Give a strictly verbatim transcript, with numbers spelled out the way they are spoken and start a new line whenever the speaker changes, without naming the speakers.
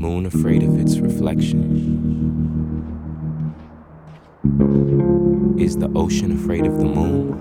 moon afraid of its reflection? Is the ocean afraid of the moon?